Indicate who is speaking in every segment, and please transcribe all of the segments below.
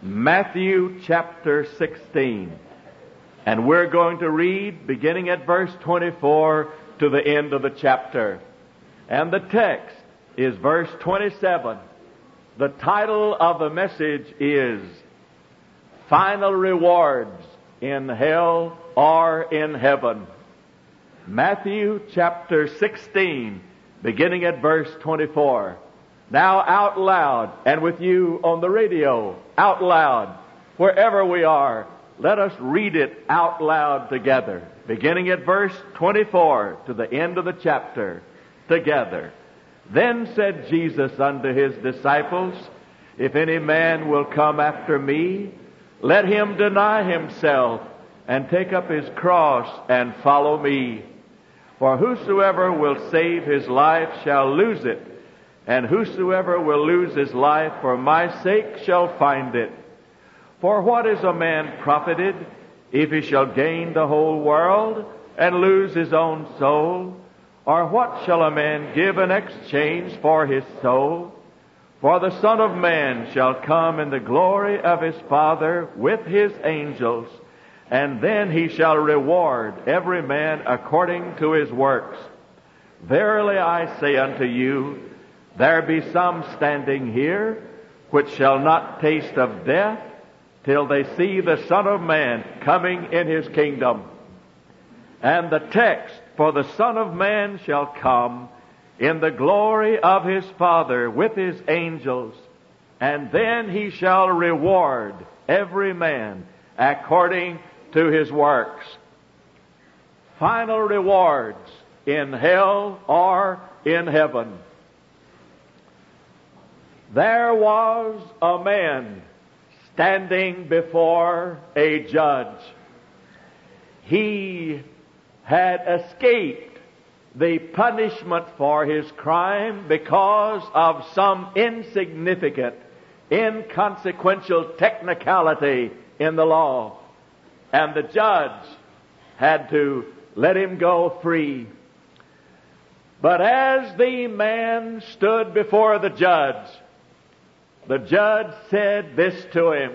Speaker 1: Matthew chapter 16. And we're going to read beginning at verse 24 to the end of the chapter. And the text is verse 27. The title of the message is Final Rewards in Hell or in Heaven. Matthew chapter 16, beginning at verse 24. Now out loud, and with you on the radio, out loud, wherever we are, let us read it out loud together, beginning at verse 24 to the end of the chapter, together. Then said Jesus unto his disciples, If any man will come after me, let him deny himself, and take up his cross, and follow me. For whosoever will save his life shall lose it, and whosoever will lose his life for my sake shall find it. For what is a man profited, if he shall gain the whole world, and lose his own soul? Or what shall a man give in exchange for his soul? For the Son of Man shall come in the glory of his Father with his angels, and then he shall reward every man according to his works. Verily I say unto you, there be some standing here which shall not taste of death till they see the Son of Man coming in his kingdom. And the text, for the Son of Man shall come in the glory of his Father with his angels, and then he shall reward every man according to his works. Final rewards in hell or in heaven. There was a man standing before a judge. He had escaped the punishment for his crime because of some insignificant, inconsequential technicality in the law. And the judge had to let him go free. But as the man stood before the judge said this to him,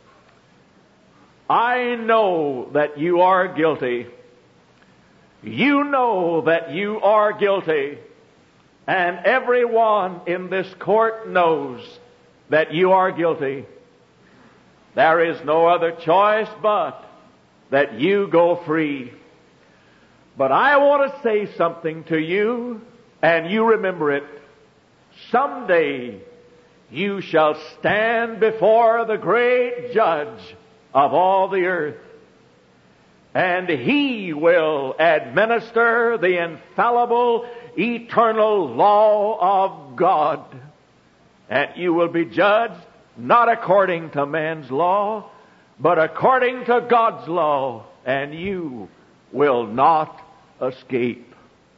Speaker 1: I know that you are guilty. You know that you are guilty. And everyone in this court knows that you are guilty. There is no other choice but that you go free. But I want to say something to you, and you remember it. Someday you shall stand before the great judge of all the earth, and he will administer the infallible, eternal law of God. And you will be judged not according to man's law, but according to God's law, and you will not escape.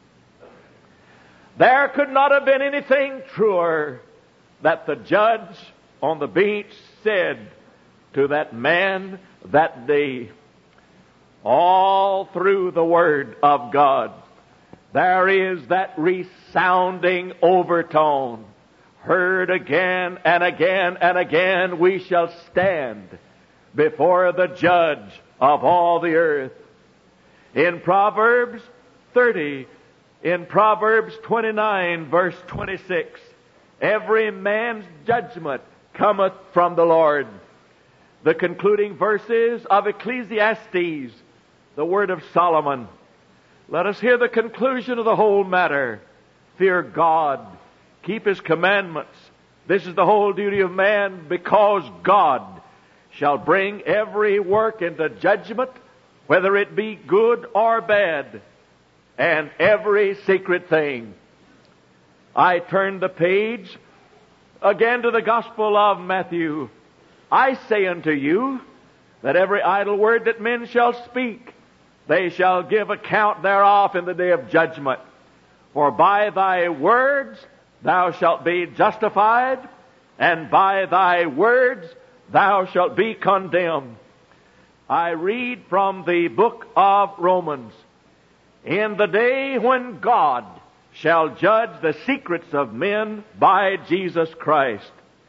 Speaker 1: There could not have been anything truer that the judge on the beach said to that man that day. All through the Word of God, there is that resounding overtone, heard again and again and again, we shall stand before the judge of all the earth. In Proverbs 30, in Proverbs 29, verse 26, every man's judgment cometh from the Lord. The concluding verses of Ecclesiastes, the word of Solomon. Let us hear the conclusion of the whole matter. Fear God. Keep His commandments. This is the whole duty of man, because God shall bring every work into judgment, whether it be good or bad, and every secret thing. I turn the page again to the Gospel of Matthew. I say unto you that every idle word that men shall speak, they shall give account thereof in the day of judgment. For by thy words thou shalt be justified, and by thy words thou shalt be condemned. I read from the book of Romans. In the day when God shall judge the secrets of men by Jesus Christ,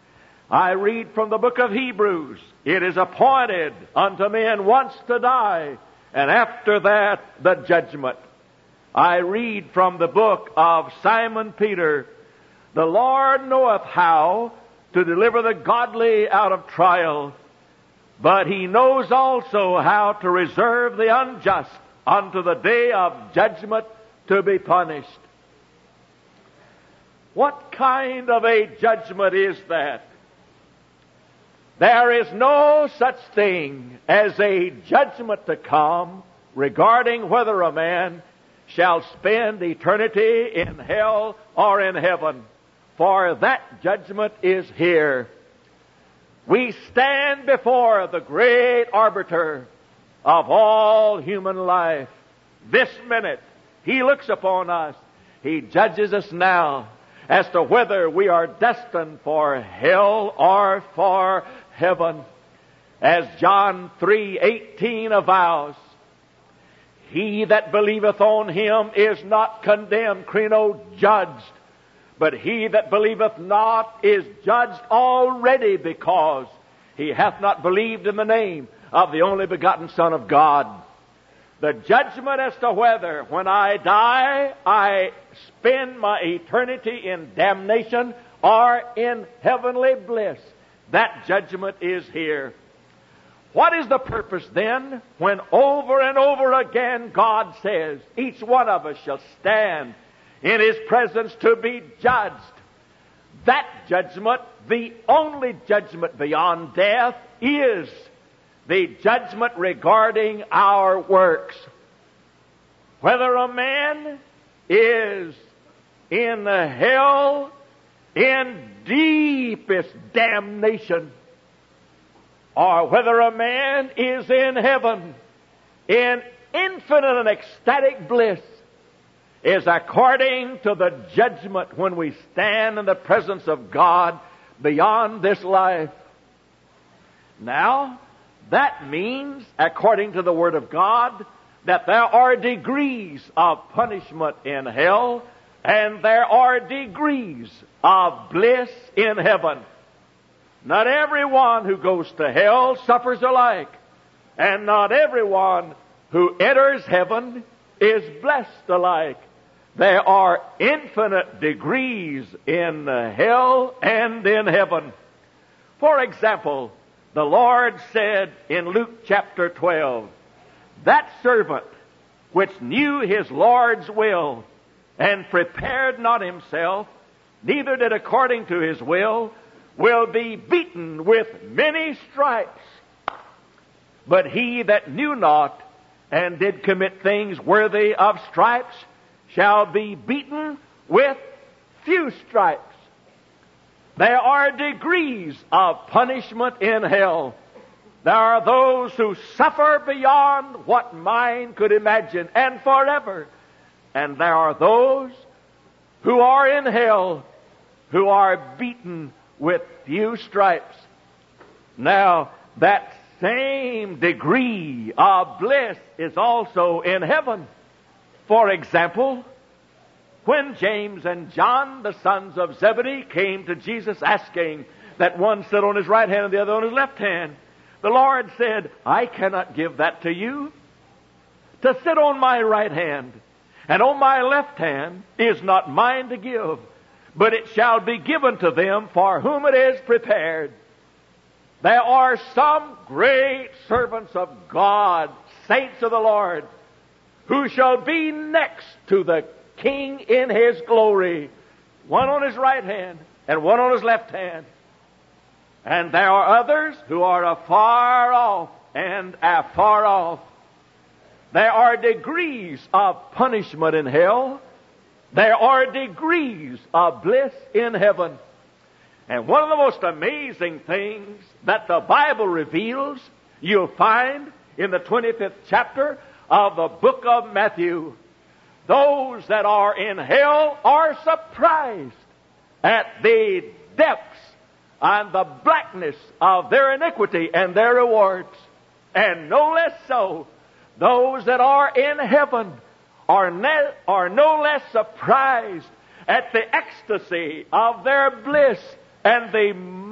Speaker 1: I read from the book of Hebrews, it is appointed unto men once to die, and after that the judgment. I read from the book of Simon Peter, the Lord knoweth how to deliver the godly out of trial, but He knows also how to reserve the unjust unto the day of judgment to be punished. What kind of a judgment is that? There is no such thing as a judgment to come regarding whether a man shall spend eternity in hell or in heaven, for that judgment is here. We stand before the great arbiter of all human life. This minute, He looks upon us. He judges us now as to whether we are destined for hell or for heaven. As John 3:18 avows, he that believeth on Him is not condemned, kreno, judged, but he that believeth not is judged already, because he hath not believed in the name of the only begotten Son of God. The judgment as to whether, when I die, I spend my eternity in damnation or in heavenly bliss, that judgment is here. What is the purpose then when over and over again God says each one of us shall stand in His presence to be judged? That judgment, the only judgment beyond death, is the judgment regarding our works. Whether a man is in the hell, in deepest damnation, or whether a man is in heaven, in infinite and ecstatic bliss, is according to the judgment when we stand in the presence of God beyond this life. Now, that means, according to the Word of God, that there are degrees of punishment in hell, and there are degrees of bliss in heaven. Not everyone who goes to hell suffers alike, and not everyone who enters heaven is blessed alike. There are infinite degrees in hell and in heaven. For example, the Lord said in Luke chapter 12, that servant which knew his Lord's will and prepared not himself, neither did according to his will be beaten with many stripes. But he that knew not and did commit things worthy of stripes shall be beaten with few stripes. There are degrees of punishment in hell. There are those who suffer beyond what mind could imagine and forever. And there are those who are in hell who are beaten with few stripes. Now, that same degree of bliss is also in heaven. For example, when James and John, the sons of Zebedee, came to Jesus asking that one sit on his right hand and the other on his left hand, the Lord said, I cannot give that to you. To sit on my right hand and on my left hand is not mine to give, but it shall be given to them for whom it is prepared. There are some great servants of God, saints of the Lord, who shall be next to the King in His glory, one on His right hand and one on His left hand. And there are others who are afar off and afar off. There are degrees of punishment in hell. There are degrees of bliss in heaven. And one of the most amazing things that the Bible reveals, you'll find in the 25th chapter of the book of Matthew. Those that are in hell are surprised at the depths and the blackness of their iniquity and their rewards. And no less so, those that are in heaven are no less surprised at the ecstasy of their bliss and the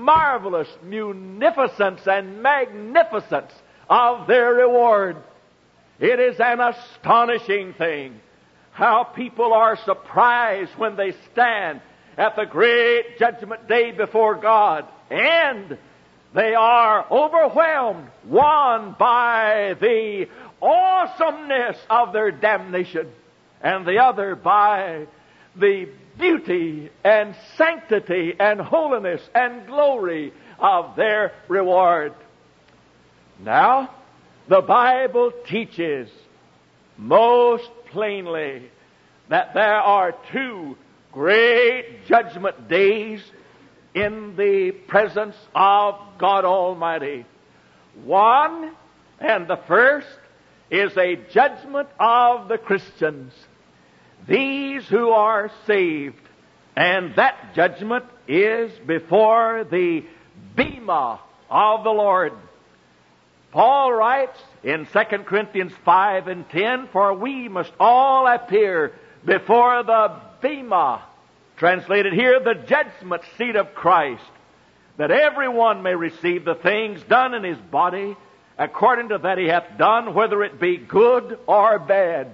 Speaker 1: marvelous munificence and magnificence of their reward. It is an astonishing thing how people are surprised when they stand at the great judgment day before God, and they are overwhelmed, one by the awesomeness of their damnation, and the other by the beauty and sanctity and holiness and glory of their reward. Now, the Bible teaches most plainly that there are two great judgment days in the presence of God Almighty. One, and the first, is a judgment of the Christians, these who are saved, and that judgment is before the bema of the Lord. Paul writes in 2 Corinthians 5 and 10, "For we must all appear before the bema," translated here, the judgment seat of Christ, "that everyone may receive the things done in his body according to that he hath done, whether it be good or bad."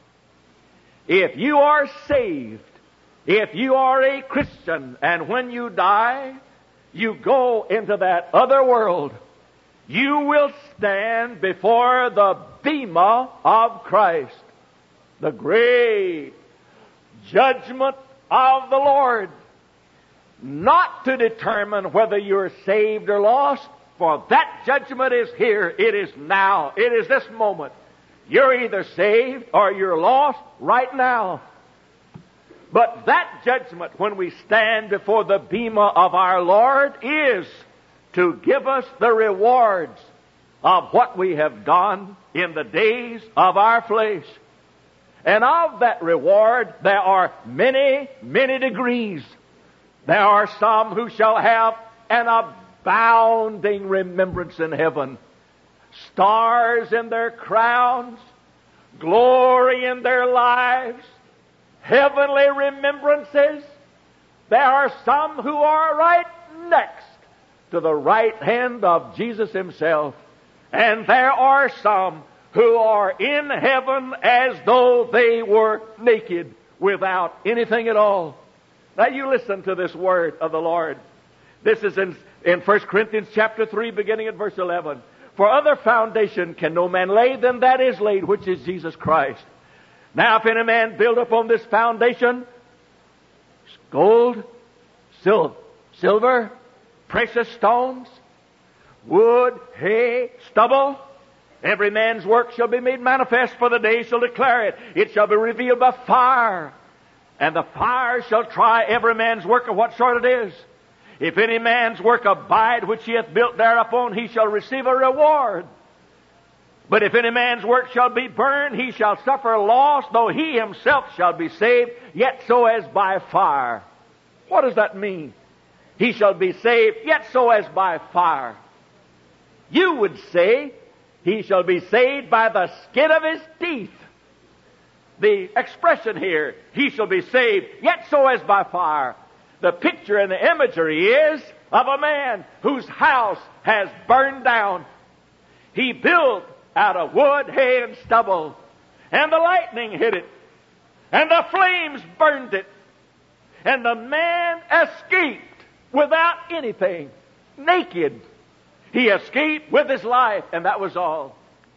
Speaker 1: If you are saved, if you are a Christian, and when you die, you go into that other world, you will stand before the bema of Christ, the great judgment of the Lord, not to determine whether you're saved or lost, for that judgment is here. It is now. It is this moment. You're either saved or you're lost right now. But that judgment, when we stand before the bema of our Lord, is to give us the rewards of what we have done in the days of our flesh. And of that reward, there are many, many degrees. There are some who shall have an abounding remembrance in heaven. Stars in their crowns, glory in their lives, heavenly remembrances. There are some who are right next to the right hand of Jesus Himself. And there are some who are in heaven as though they were naked, without anything at all. Now you listen to this word of the Lord. This is in 1 Corinthians chapter 3, beginning at verse 11. "For other foundation can no man lay than that is laid, which is Jesus Christ. Now if any man build upon this foundation gold, silver, precious stones, wood, hay, stubble, every man's work shall be made manifest, for the day shall declare it. It shall be revealed by fire, and the fire shall try every man's work of what sort it is. If any man's work abide which he hath built thereupon, he shall receive a reward. But if any man's work shall be burned, he shall suffer loss, though he himself shall be saved, yet so as by fire." What does that mean? He shall be saved, yet so as by fire. You would say, he shall be saved by the skin of his teeth. The expression here, he shall be saved, yet so as by fire. The picture and the imagery is of a man whose house has burned down. He built out of wood, hay, and stubble, and the lightning hit it, and the flames burned it, and the man escaped without anything, naked. He escaped with his life, and that was all.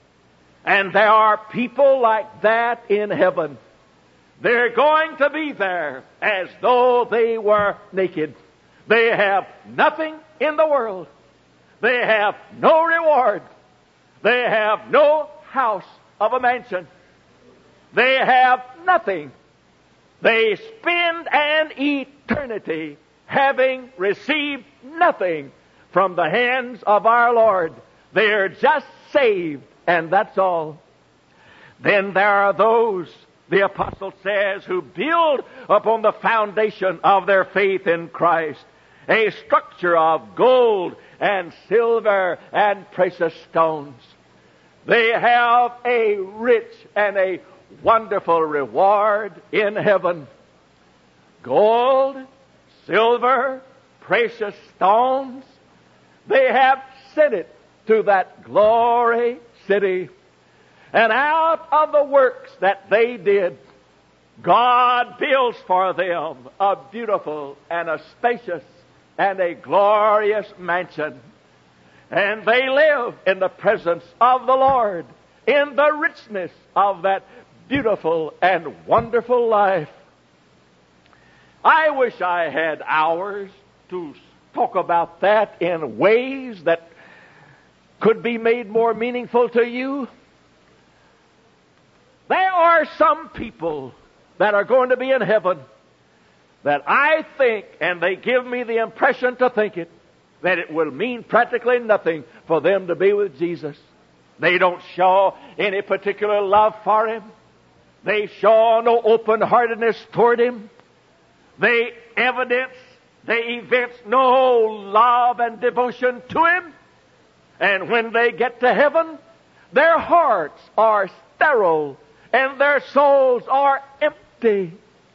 Speaker 1: And there are people like that in heaven. They're going to be there as though they were naked. They have nothing in the world. They have no reward. They have no house of a mansion. They have nothing. They spend an eternity having received nothing from the hands of our Lord. They are just saved, and that's all. Then there are those, the apostle says, who build upon the foundation of their faith in Christ a structure of gold and silver and precious stones. They have a rich and a wonderful reward in heaven. Gold, silver, precious stones. They have sent it to that glory city. And out of the works that they did, God builds for them a beautiful and a spacious and a glorious mansion. And they live in the presence of the Lord, in the richness of that beautiful and wonderful life. I wish I had hours to talk about that in ways that could be made more meaningful to you. There are some people that are going to be in heaven that I think, and they give me the impression to think it, that it will mean practically nothing for them to be with Jesus. They don't show any particular love for Him. They show no open-heartedness toward Him. They evince no love and devotion to Him. And when they get to heaven, their hearts are sterile and their souls are empty.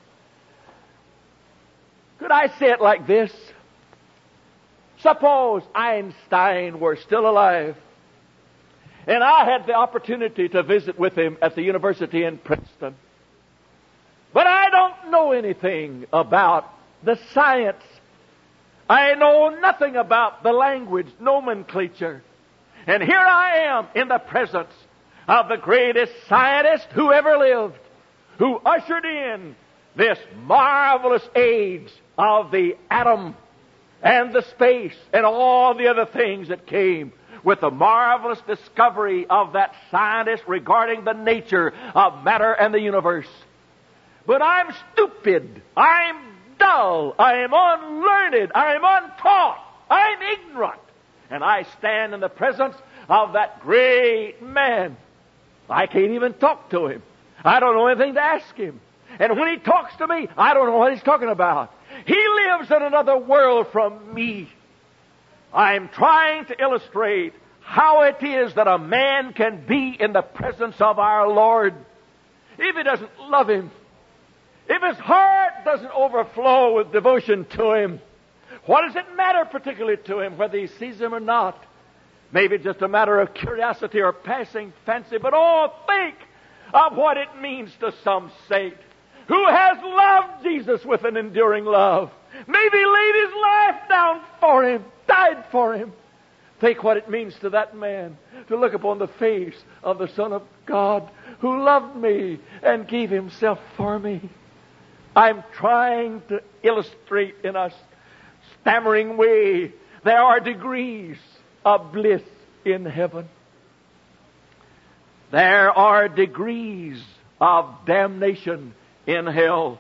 Speaker 1: Could I say it like this? Suppose Einstein were still alive, and I had the opportunity to visit with him at the university in Princeton. But I don't know anything about the science. I know nothing about the language nomenclature. And here I am in the presence of the greatest scientist who ever lived, who ushered in this marvelous age of the atom and the space and all the other things that came with the marvelous discovery of that scientist regarding the nature of matter and the universe. But I'm stupid, I'm dull, I am unlearned, I am untaught, I'm ignorant. And I stand in the presence of that great man. I can't even talk to him. I don't know anything to ask him. And when he talks to me, I don't know what he's talking about. He lives in another world from me. I'm trying to illustrate how it is that a man can be in the presence of our Lord if he doesn't love Him, if his heart doesn't overflow with devotion to Him. What does it matter particularly to him whether he sees Him or not? Maybe just a matter of curiosity or passing fancy, but oh, think of what it means to some saint who has loved Jesus with an enduring love. Maybe laid his life down for Him, died for Him. Think what it means to that man to look upon the face of the Son of God who loved me and gave Himself for me. I'm trying to illustrate in a stammering way. There are degrees of bliss in heaven. There are degrees of damnation in hell.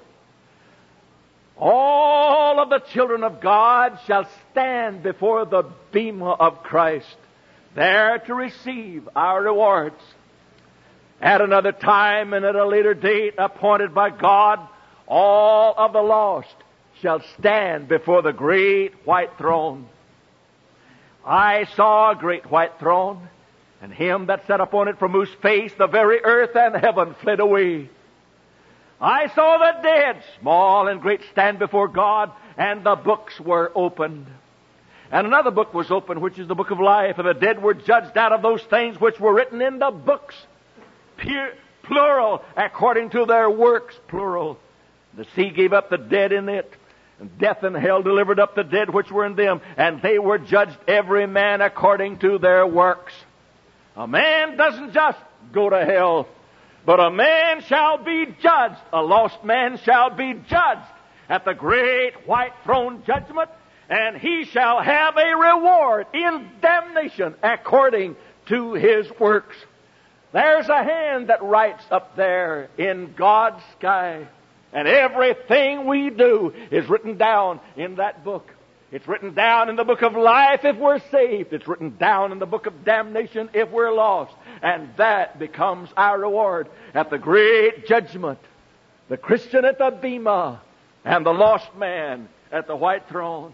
Speaker 1: All of the children of God shall stand before the bema of Christ, there to receive our rewards. At another time and at a later date appointed by God, all of the lost shall stand before the great white throne. I saw a great white throne, and Him that sat upon it, from whose face the very earth and heaven fled away. I saw the dead, small and great, stand before God, and the books were opened. And another book was opened, which is the book of life, and the dead were judged out of those things which were written in the books, plural, according to their works, plural. The sea gave up the dead in it, and death and hell delivered up the dead which were in them, and they were judged every man according to their works. A man doesn't just go to hell, but a man shall be judged. A lost man shall be judged at the great white throne judgment, and he shall have a reward in damnation according to his works. There's a hand that writes up there in God's sky, and everything we do is written down in that book. It's written down in the book of life if we're saved. It's written down in the book of damnation if we're lost. And that becomes our reward at the great judgment. The Christian at the bema and the lost man at the white throne.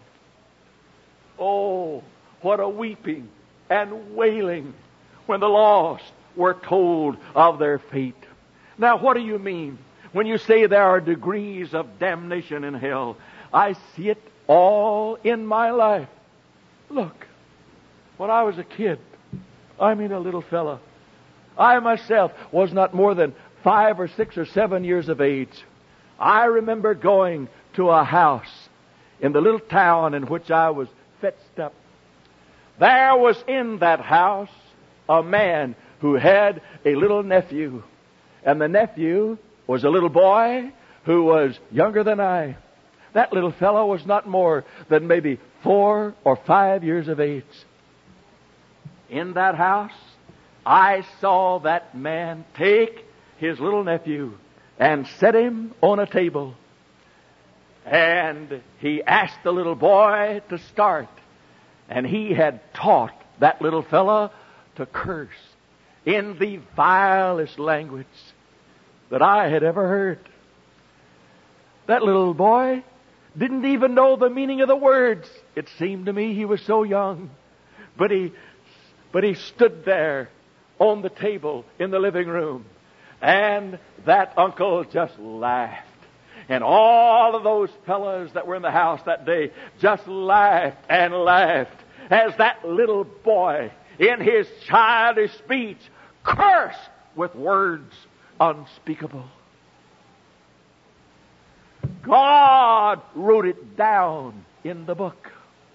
Speaker 1: Oh, what a weeping and wailing when the lost were told of their fate. Now, what do you mean when you say there are degrees of damnation in hell? I see it all in my life. Look, when I was a kid, a little fella, I myself was not more than 5 or 6 or 7 years of age. I remember going to a house in the little town in which I was fetched up. There was in that house a man who had a little nephew. And the nephew was a little boy who was younger than I. That little fellow was not more than maybe 4 or 5 years of age. In that house, I saw that man take his little nephew and set him on a table. And he asked the little boy to start. And he had taught that little fella to curse in the vilest language that I had ever heard. That little boy didn't even know the meaning of the words. It seemed to me he was so young. But he stood there on the table in the living room. And that uncle just laughed. And all of those fellas that were in the house that day just laughed and laughed as that little boy, in his childish speech, cursed with words unspeakable. God wrote it down in the book.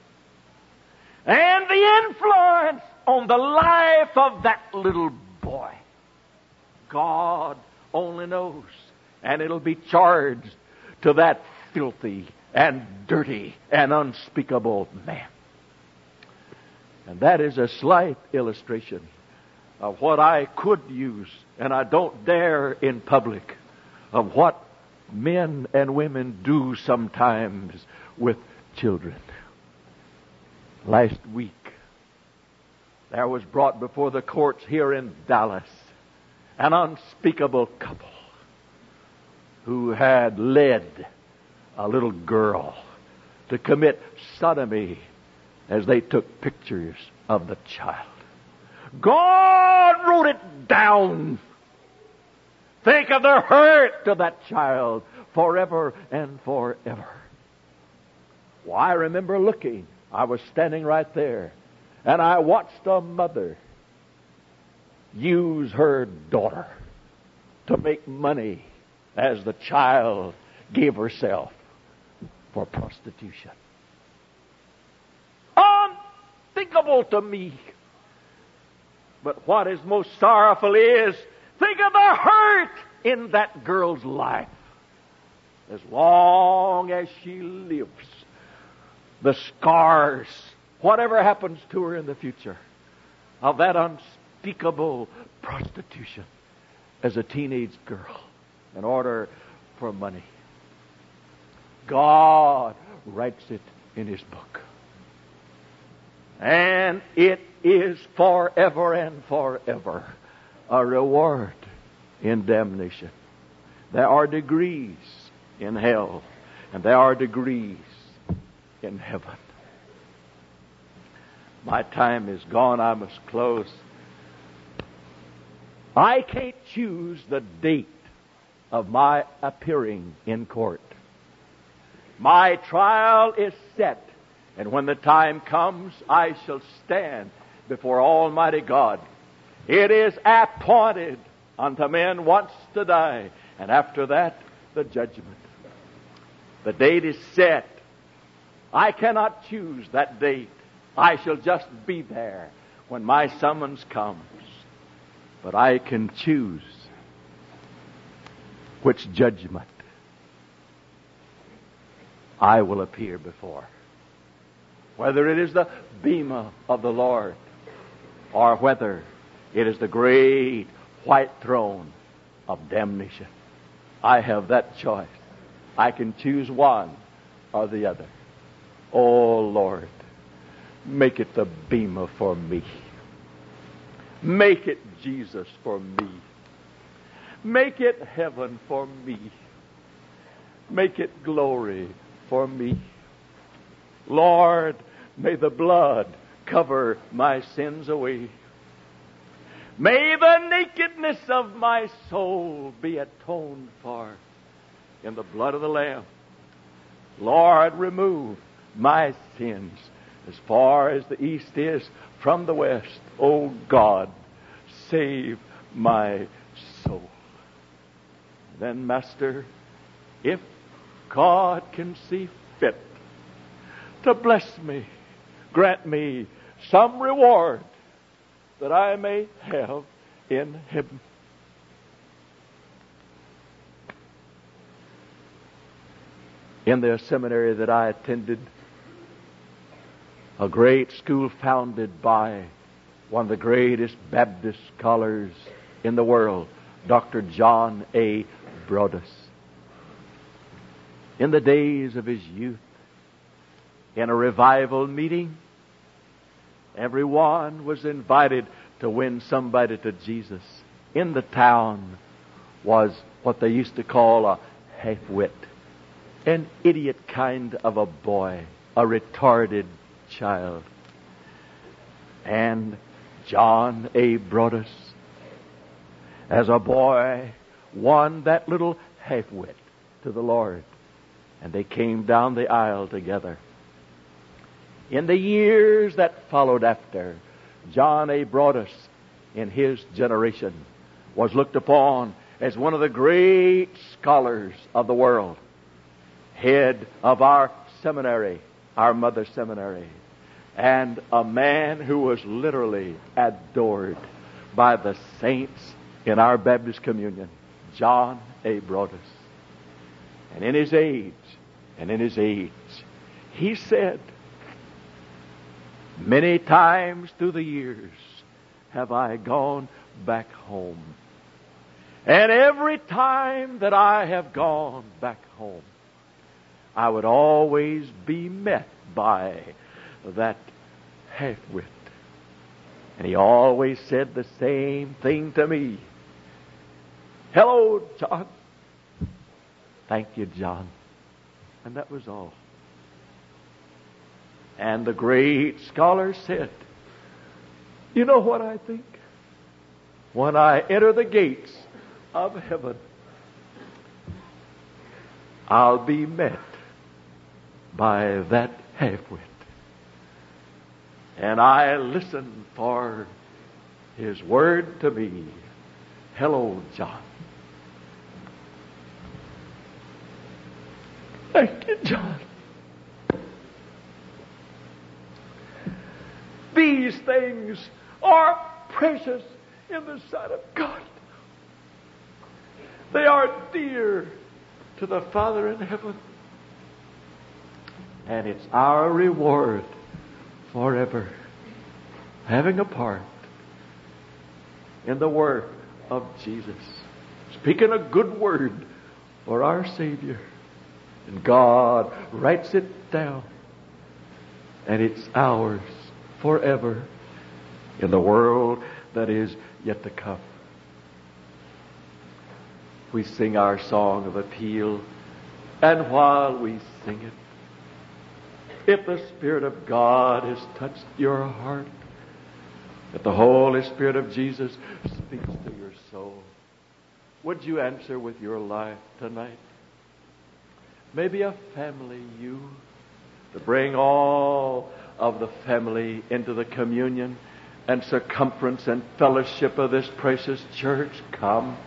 Speaker 1: And the influence on the life of that little boy, God only knows. And it'll be charged to that filthy and dirty and unspeakable man. And that is a slight illustration of what I could use, and I don't dare in public, of what men and women do sometimes with children. Last week, there was brought before the courts here in Dallas an unspeakable couple who had led a little girl to commit sodomy as they took pictures of the child. God wrote it down. Think of the hurt to that child forever and forever. Well, I remember looking. I was standing right there, and I watched a mother use her daughter to make money as the child gave herself for prostitution. Unthinkable to me. But what is most sorrowful is, think of the hurt in that girl's life. As long as she lives, the scars, whatever happens to her in the future, of that unspeakable prostitution as a teenage girl in order for money. God writes it in His book. And it is forever and forever a reward in damnation. There are degrees in hell, and there are degrees in heaven. My time is gone. I must close. I can't choose the date of my appearing in court. My trial is set, and when the time comes, I shall stand before Almighty God. It is appointed unto men once to die, and after that, the judgment. The date is set. I cannot choose that date. I shall just be there when my summons comes. But I can choose which judgment I will appear before. Whether it is the bema of the Lord, or whether it is the great white throne of damnation. I have that choice. I can choose one or the other. Oh Lord, make it the bema for me. Make it Jesus for me. Make it heaven for me. Make it glory for me. Lord, may the blood cover my sins away. May the nakedness of my soul be atoned for in the blood of the Lamb. Lord, remove my sins as far as the east is from the west. O God, save my soul. Then, Master, if God can see fit to bless me, grant me some reward that I may have in heaven. In the seminary that I attended, a great school founded by one of the greatest Baptist scholars in the world, Dr. John A. Broadus. In the days of his youth, in a revival meeting, everyone was invited to win somebody to Jesus. In the town was what they used to call a half-wit, an idiot kind of a boy, a retarded child. And John A. Broadus, as a boy, won that little half-wit to the Lord. And they came down the aisle together. In the years that followed after, John A. Broadus, in his generation, was looked upon as one of the great scholars of the world, head of our seminary, our mother seminary, and a man who was literally adored by the saints in our Baptist communion, John A. Broadus. And in his age, he said, many times through the years have I gone back home. And every time that I have gone back home, I would always be met by that half-wit. And he always said the same thing to me. Hello, John. Thank you, John. And that was all. And the great scholar said, you know what I think? When I enter the gates of heaven, I'll be met by that half-wit. And I listen for his word to me. Hello, John. Thank you, John. These things are precious in the sight of God. They are dear to the Father in heaven. And it's our reward forever, having a part in the work of Jesus, speaking a good word for our Savior. And God writes it down, and it's ours forever in the world that is yet to come. We sing our song of appeal, and while we sing it, if the Spirit of God has touched your heart, if the Holy Spirit of Jesus speaks to your soul, would you answer with your life tonight? Maybe a family to bring all of the family into the communion and circumference and fellowship of this precious church. Come.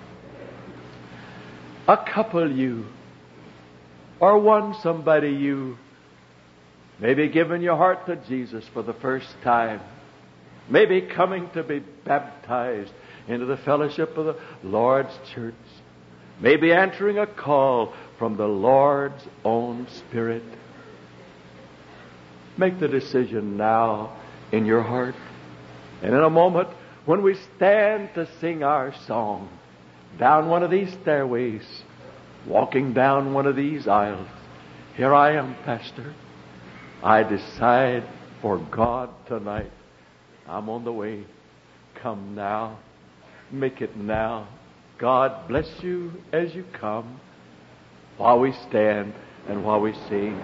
Speaker 1: A couple or one somebody maybe giving your heart to Jesus for the first time, maybe coming to be baptized into the fellowship of the Lord's church, maybe answering a call from the Lord's own Spirit. Make the decision now in your heart. And in a moment, when we stand to sing our song, down one of these stairways, walking down one of these aisles, here I am, Pastor. I decide for God tonight. I'm on the way. Come now. Make it now. God bless you as you come, while we stand and while we sing.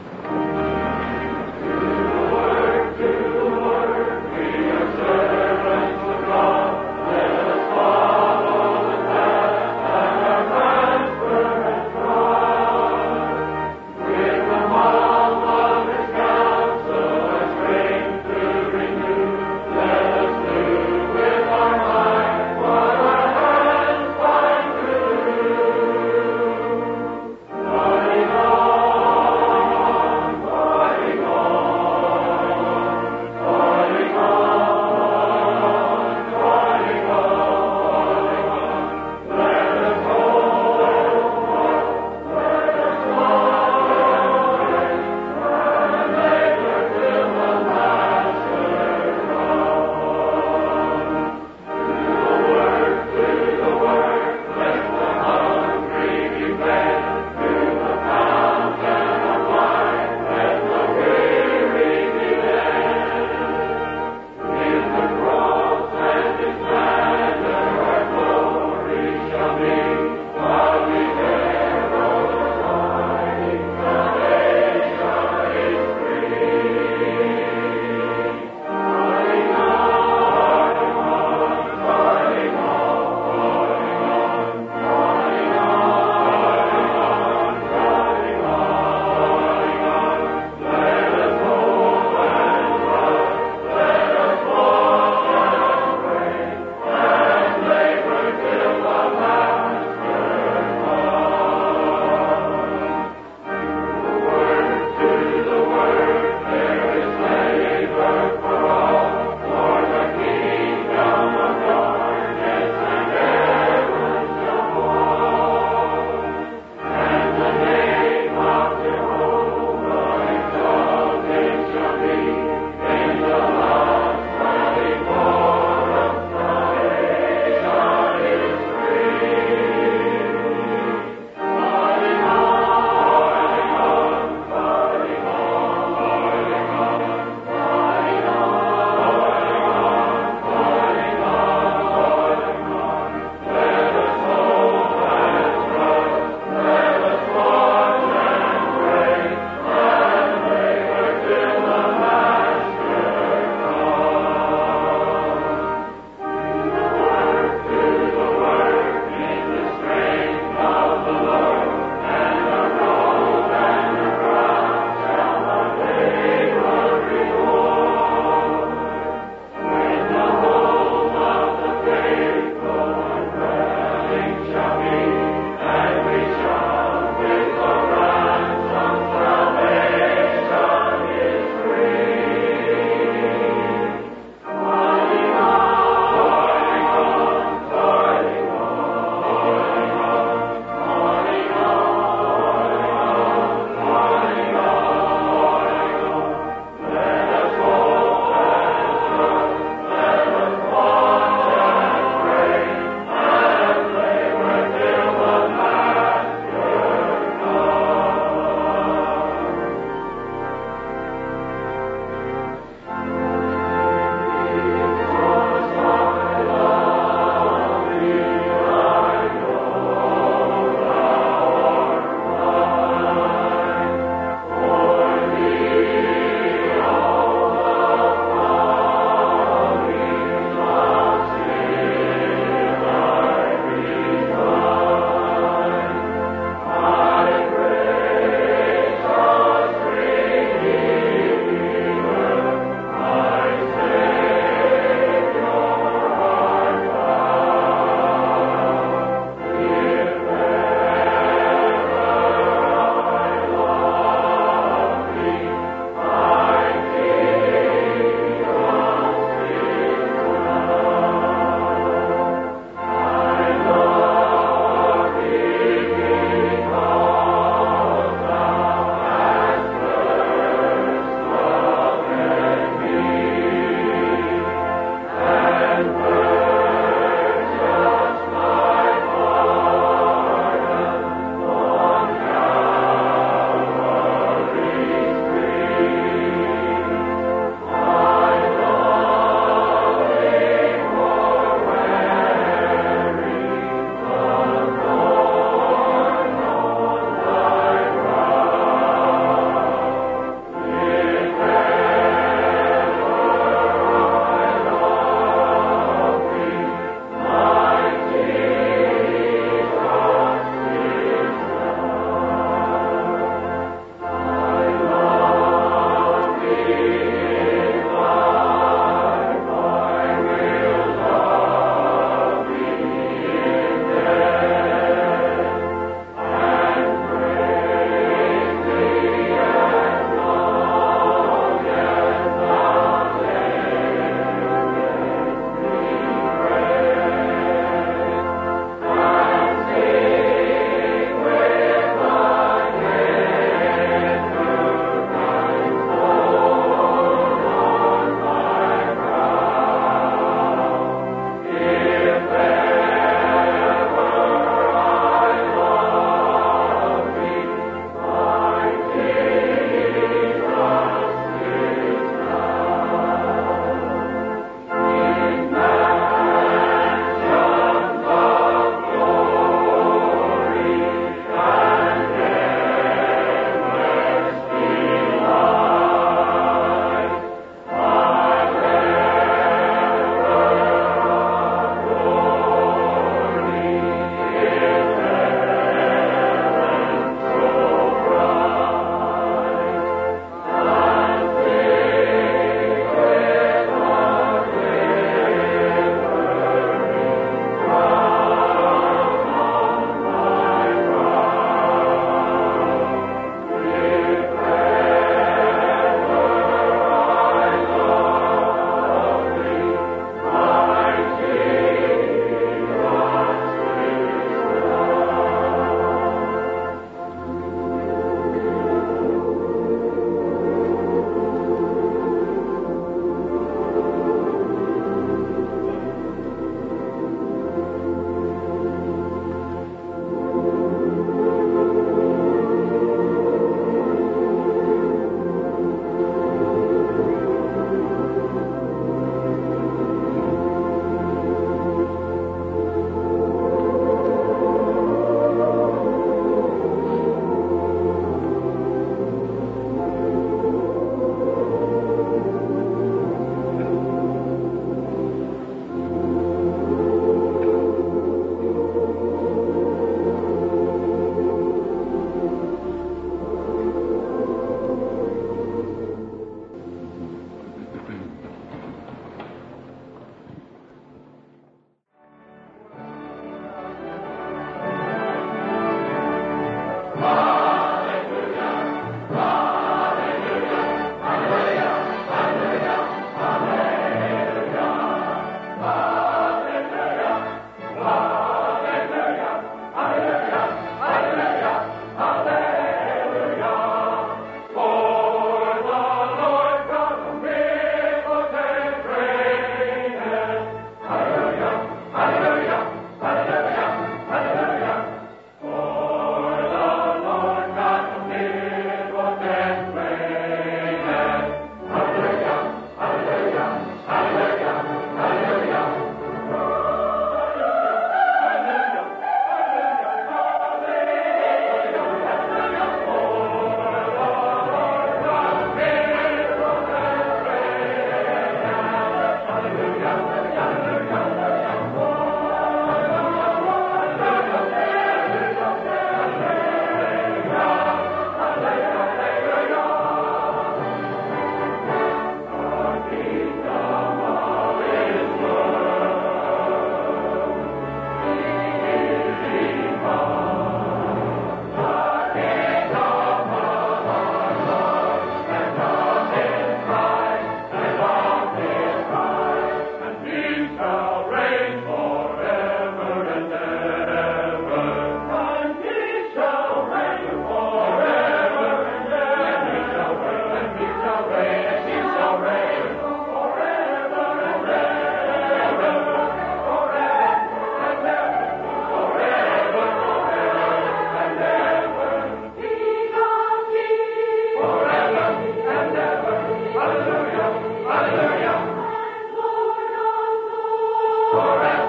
Speaker 2: forever.